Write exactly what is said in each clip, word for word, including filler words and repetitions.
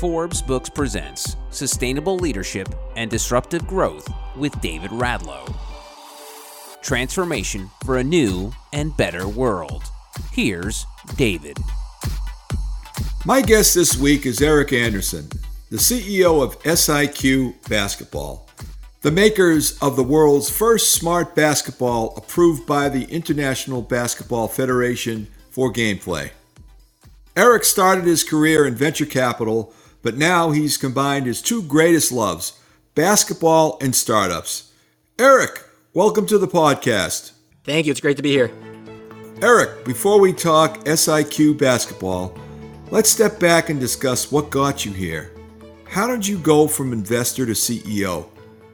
Forbes Books presents Sustainable Leadership and Disruptive Growth with David Radlow. Transformation for a new and better world. Here's David. My guest this week is Eric Anderson, the C E O of S I Q Basketball, the makers of the world's first smart basketball approved by the International Basketball Federation for gameplay. Eric started his career in venture capital, but now he's combined his two greatest loves, basketball and startups. Eric, welcome to the podcast. Thank you. It's great to be here. Eric, before we talk S I Q Basketball, let's step back and discuss what got you here. How did you go from investor to C E O?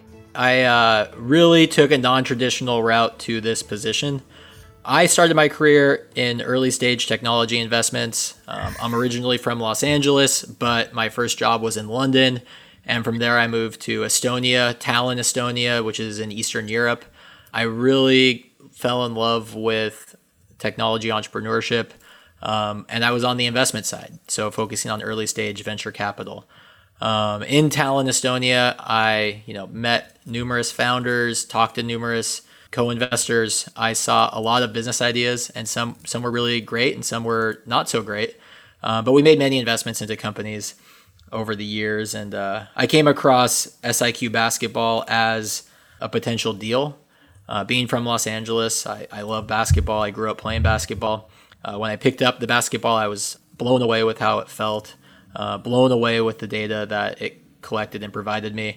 I uh, really took a non-traditional route to this position. I started my career in early stage technology investments. Um, I'm originally from Los Angeles, but my first job was in London. And from there, I moved to Estonia, Tallinn, Estonia, which is in Eastern Europe. I really fell in love with technology entrepreneurship. Um, and I was on the investment side, so focusing on early stage venture capital. Um, in Tallinn, Estonia, I you know met numerous founders, talked to numerous co-investors. I saw a lot of business ideas, and some some were really great, and some were not so great. Uh, but we made many investments into companies over the years, and uh, I came across S I Q Basketball as a potential deal. Uh, being from Los Angeles, I, I love basketball. I grew up playing basketball. Uh, when I picked up the basketball, I was blown away with how it felt, uh, blown away with the data that it collected and provided me.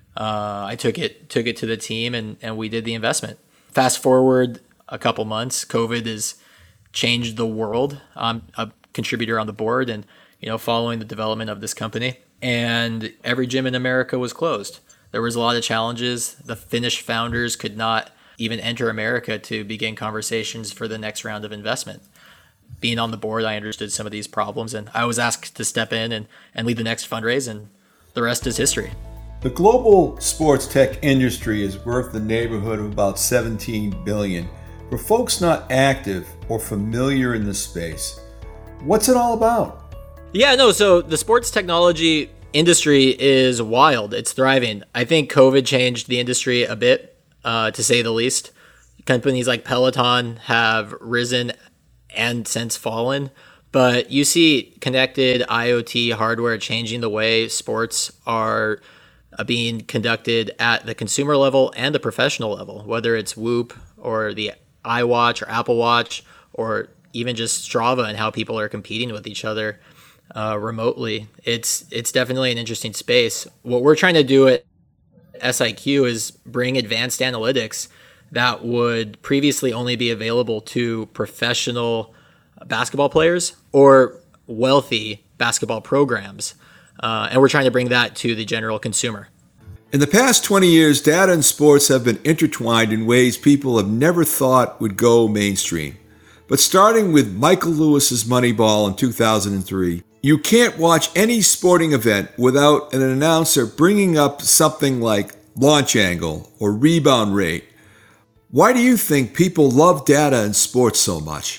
Uh, I took it took it to the team, and, and we did the investment. Fast forward a couple months, COVID has changed the world. I'm a contributor on the board and you know following the development of this company. And every gym in America was closed. There was a lot of challenges. The Finnish founders could not even enter America to begin conversations for the next round of investment. Being on the board, I understood some of these problems, and I was asked to step in and, and lead the next fundraise, and the rest is history. The global sports tech industry is worth the neighborhood of about seventeen billion dollars. For folks not active or familiar in the space, what's it all about? Yeah, no, so the sports technology industry is wild. It's thriving. I think COVID changed the industry a bit, uh, to say the least. Companies like Peloton have risen and since fallen, but you see connected IoT hardware changing the way sports are uh, being conducted at the consumer level and the professional level, whether it's Whoop or the iWatch or Apple Watch, or even just Strava and how people are competing with each other uh, remotely. It's it's definitely an interesting space. What we're trying to do at S I Q is bring advanced analytics that would previously only be available to professional basketball players or wealthy basketball programs. Uh, and we're trying to bring that to the general consumer. In the past twenty years, data and sports have been intertwined in ways people have never thought would go mainstream. But starting with Michael Lewis's Moneyball in two thousand three, you can't watch any sporting event without an announcer bringing up something like launch angle or rebound rate. Why do you think people love data in sports so much?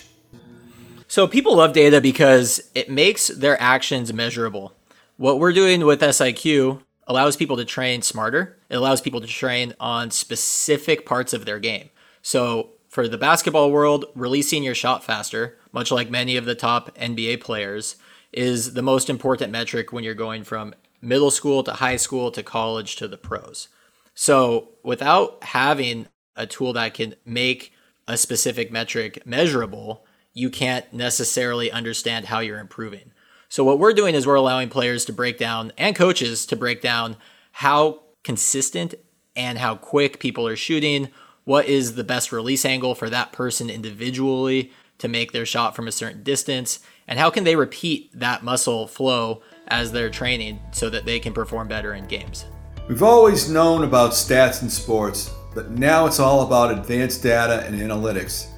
So people love data because it makes their actions measurable. What we're doing with S I Q allows people to train smarter. It allows people to train on specific parts of their game. So for the basketball world, releasing your shot faster, much like many of the top N B A players, is the most important metric when you're going from middle school to high school to college to the pros. So without having a tool that can make a specific metric measurable, you can't necessarily understand how you're improving. So what we're doing is we're allowing players to break down, and coaches to break down, how consistent and how quick people are shooting, what is the best release angle for that person individually to make their shot from a certain distance, and how can they repeat that muscle flow as they're training so that they can perform better in games. We've always known about stats in sports, but now it's all about advanced data and analytics.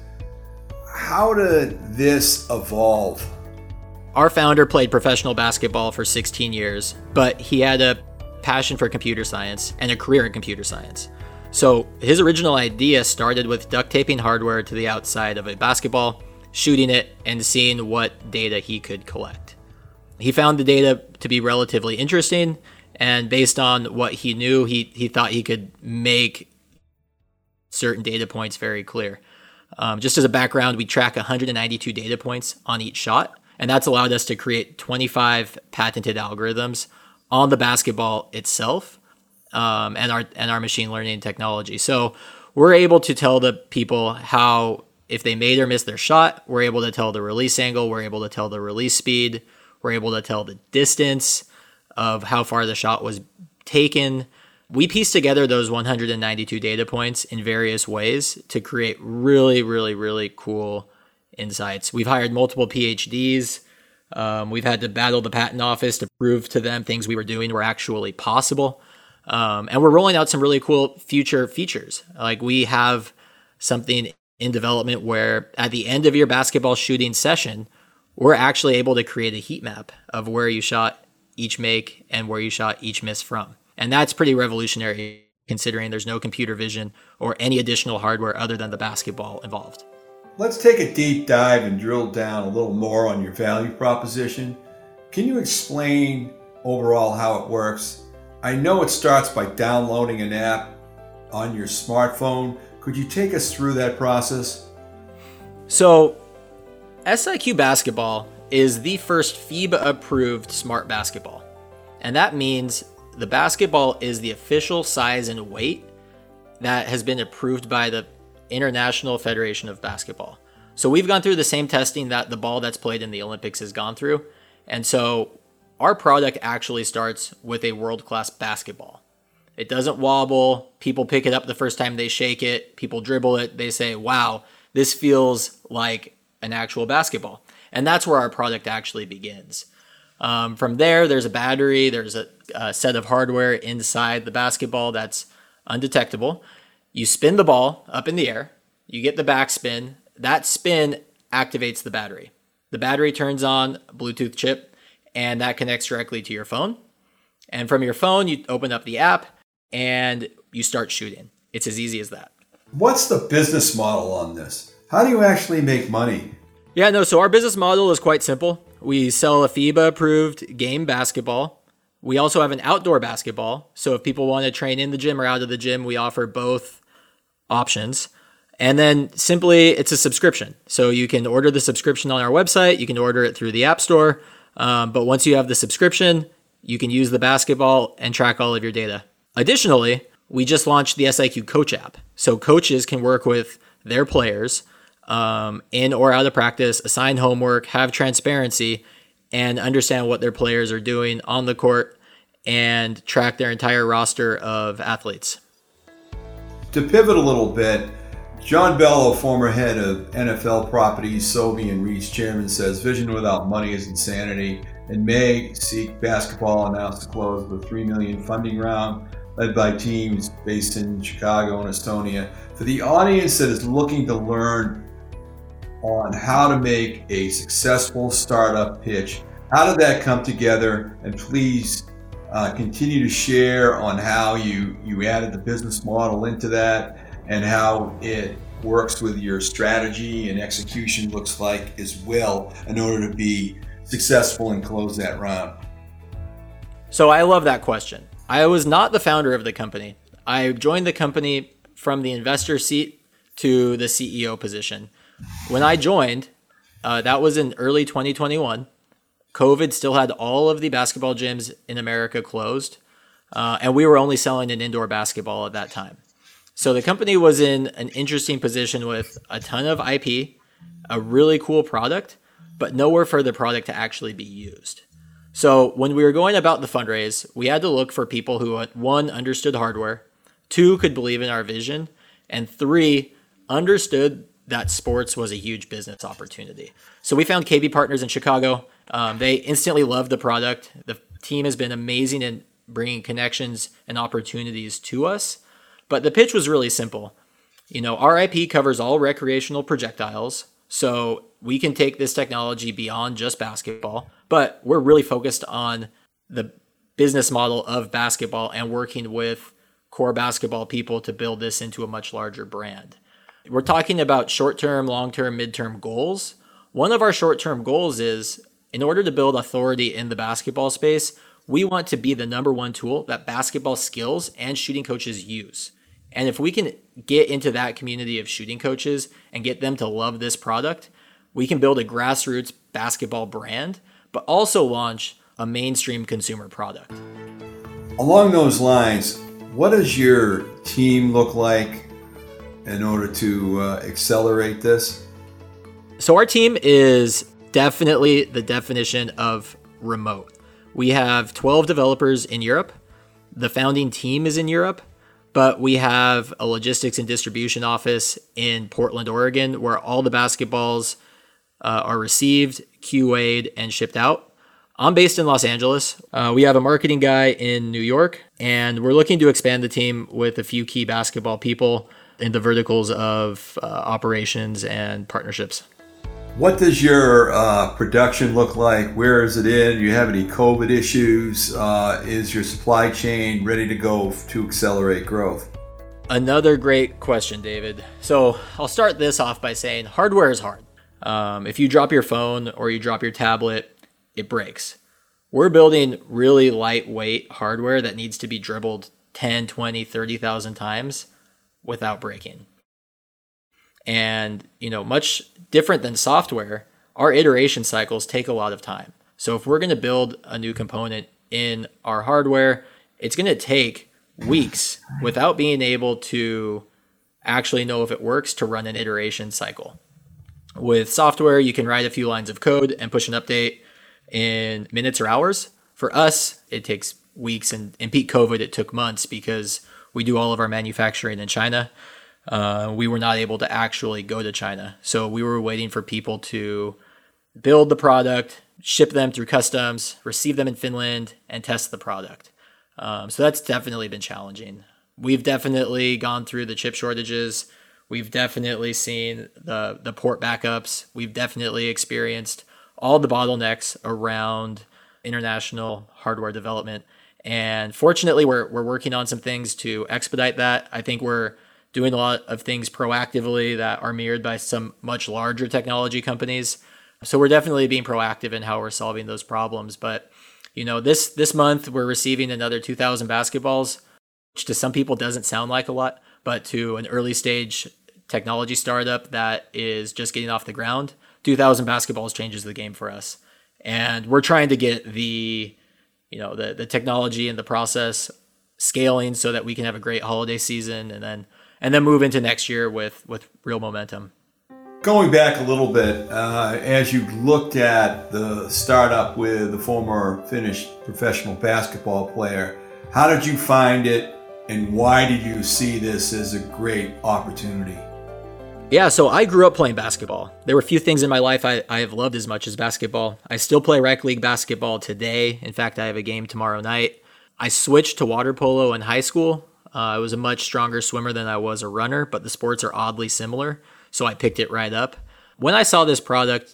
How did this evolve? Our founder played professional basketball for sixteen years, but he had a passion for computer science and a career in computer science. So his original idea started with duct taping hardware to the outside of a basketball, shooting it, and seeing what data he could collect. He found the data to be relatively interesting, and based on what he knew, he, he thought he could make certain data points very clear. Um, just as a background, we track one hundred ninety-two data points on each shot, and that's allowed us to create twenty-five patented algorithms on the basketball itself, um, and our and our machine learning technology. So we're able to tell the people how, if they made or missed their shot, we're able to tell the release angle, we're able to tell the release speed, we're able to tell the distance of how far the shot was taken. We pieced together those one hundred ninety-two data points in various ways to create really, really, really cool insights. We've hired multiple P H Ds. Um, we've had to battle the patent office to prove to them things we were doing were actually possible. Um, and we're rolling out some really cool future features. Like we have something in development where at the end of your basketball shooting session, we're actually able to create a heat map of where you shot each make and where you shot each miss from. And that's pretty revolutionary considering there's no computer vision or any additional hardware other than the basketball involved. Let's take a deep dive and drill down a little more on your value proposition. Can you explain overall how it works? I know it starts by downloading an app on your smartphone. Could you take us through that process? So, S I Q Basketball is the first FIBA-approved smart basketball. And that means the basketball is the official size and weight that has been approved by the International Federation of Basketball. So we've gone through the same testing that the ball that's played in the Olympics has gone through. And so our product actually starts with a world-class basketball. It doesn't wobble. People pick it up the first time they shake it. People dribble it. They say, wow, this feels like an actual basketball. And that's where our product actually begins. Um, from there, there's a battery, there's a, a set of hardware inside the basketball that's undetectable. You spin the ball up in the air, you get the backspin. That spin activates the battery. The battery turns on a Bluetooth chip, and that connects directly to your phone. And from your phone, you open up the app, and you start shooting. It's as easy as that. What's the business model on this? How do you actually make money? Yeah, no, so our business model is quite simple. We sell a FIBA-approved game basketball. We also have an outdoor basketball. So if people want to train in the gym or out of the gym, we offer both options. And then simply, it's a subscription. So you can order the subscription on our website. You can order it through the App Store. Um, but once you have the subscription, you can use the basketball and track all of your data. Additionally, we just launched the S I Q Coach app. So coaches can work with their players um, in or out of practice, assign homework, have transparency, and understand what their players are doing on the court and track their entire roster of athletes. To pivot a little bit, John Bello, former head of N F L properties, Sobe and Reed's chairman, says vision without money is insanity. In May, Seek Basketball announced to close the three million dollars funding round led by teams based in Chicago and Estonia. For the audience that is looking to learn on how to make a successful startup pitch, how did that come together? And please uh, continue to share on how you, you added the business model into that and how it works with your strategy and execution looks like as well in order to be successful and close that round. So I love that question. I was not the founder of the company. I joined the company from the investor seat to the C E O position. When I joined, uh, that was in early twenty twenty-one. COVID still had all of the basketball gyms in America closed, uh, and we were only selling an indoor basketball at that time. So the company was in an interesting position with a ton of I P, a really cool product, but nowhere for the product to actually be used. So when we were going about the fundraise, we had to look for people who, one, understood hardware, two, could believe in our vision, and three, understood that sports was a huge business opportunity. So we found K B Partners in Chicago. Um, they instantly loved the product. The team has been amazing in bringing connections and opportunities to us. But the pitch was really simple. You know, our I P covers all recreational projectiles, so we can take this technology beyond just basketball, but we're really focused on the business model of basketball and working with core basketball people to build this into a much larger brand. We're talking about short-term, long-term, mid-term goals. One of our short-term goals is in order to build authority in the basketball space, we want to be the number one tool that basketball skills and shooting coaches use. And if we can get into that community of shooting coaches and get them to love this product, we can build a grassroots basketball brand, but also launch a mainstream consumer product. Along those lines, what does your team look like in order to uh, accelerate this? So our team is definitely the definition of remote. We have twelve developers in Europe. The founding team is in Europe, but we have a logistics and distribution office in Portland, Oregon, where all the basketballs uh, are received, Q A'd, and shipped out. I'm based in Los Angeles. Uh, we have a marketing guy in New York, and we're looking to expand the team with a few key basketball people in the verticals of uh, operations and partnerships. What does your uh, production look like? Where is it in? Do you have any COVID issues? Uh, is your supply chain ready to go to accelerate growth? Another great question, David. So I'll start this off by saying hardware is hard. Um, if you drop your phone or you drop your tablet, it breaks. We're building really lightweight hardware that needs to be dribbled ten, twenty, thirty thousand times without breaking. And, you know, much different than software, our iteration cycles take a lot of time. So if we're going to build a new component in our hardware, it's going to take weeks without being able to actually know if it works to run an iteration cycle. With software, you can write a few lines of code and push an update in minutes or hours. For us, it takes weeks, and in peak COVID, it took months because we do all of our manufacturing in China. Uh, we were not able to actually go to China. So we were waiting for people to build the product, ship them through customs, receive them in Finland, and test the product. Um, so that's definitely been challenging. We've definitely gone through the chip shortages. We've definitely seen the, the port backups. We've definitely experienced all the bottlenecks around international hardware development. And fortunately, we're we're working on some things to expedite that. I think we're doing a lot of things proactively that are mirrored by some much larger technology companies. So we're definitely being proactive in how we're solving those problems. But, you know, this this month we're receiving another two thousand basketballs, which to some people doesn't sound like a lot, but to an early stage technology startup that is just getting off the ground, two thousand basketballs changes the game for us. And we're trying to get the, you know, the the technology and the process scaling so that we can have a great holiday season and then and then move into next year with, with real momentum. Going back a little bit, uh, as you looked at the startup with the former Finnish professional basketball player, how did you find it and why did you see this as a great opportunity? Yeah, so I grew up playing basketball. There were a few things in my life I, I have loved as much as basketball. I still play rec league basketball today. In fact, I have a game tomorrow night. I switched to water polo in high school. Uh, I was a much stronger swimmer than I was a runner, but the sports are oddly similar, so I picked it right up. When I saw this product,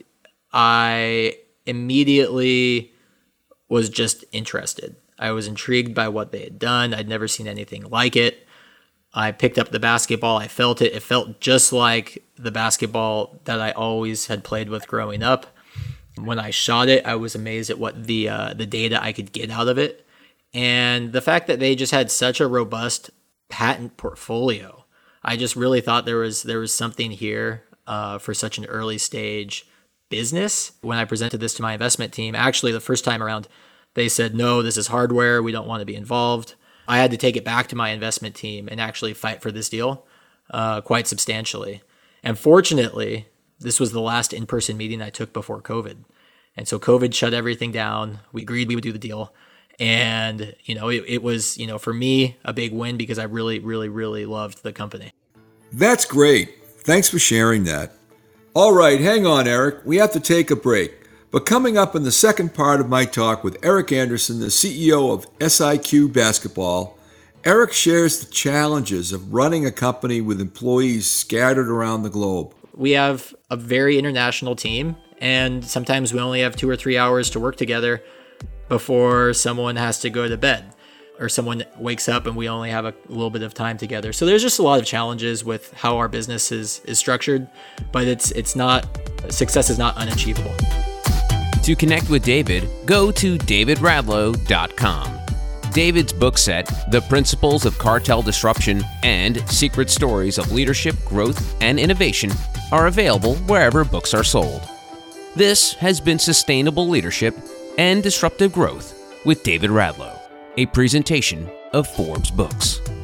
I immediately was just interested. I was intrigued by what they had done. I'd never seen anything like it. I picked up the basketball. I felt it. It felt just like the basketball that I always had played with growing up. When I shot it, I was amazed at what the uh, the data I could get out of it. And the fact that they just had such a robust patent portfolio. I just really thought there was there was something here uh, for such an early stage business. When I presented this to my investment team, actually the first time around, they said, no, this is hardware. We don't want to be involved. I had to take it back to my investment team and actually fight for this deal uh, quite substantially. And fortunately, this was the last in-person meeting I took before COVID. And so COVID shut everything down. We agreed we would do the deal. And, you know, it, it was, you know, for me, a big win because I really, really, really loved the company. That's great. Thanks for sharing that. All right, hang on, Eric. We have to take a break. But coming up in the second part of my talk with Eric Anderson, the C E O of S I Q Basketball, Eric shares the challenges of running a company with employees scattered around the globe. We have a very international team, and sometimes we only have two or three hours to work together before someone has to go to bed or someone wakes up and we only have a little bit of time together. So there's just a lot of challenges with how our business is, is structured, but it's it's not, success is not unachievable. To connect with David, go to david radlow dot com. David's book set, The Principles of Cartel Disruption and Secret Stories of Leadership, Growth, and Innovation, are available wherever books are sold. This has been Sustainable Leadership and Disruptive Growth with David Radlow, a presentation of Forbes Books.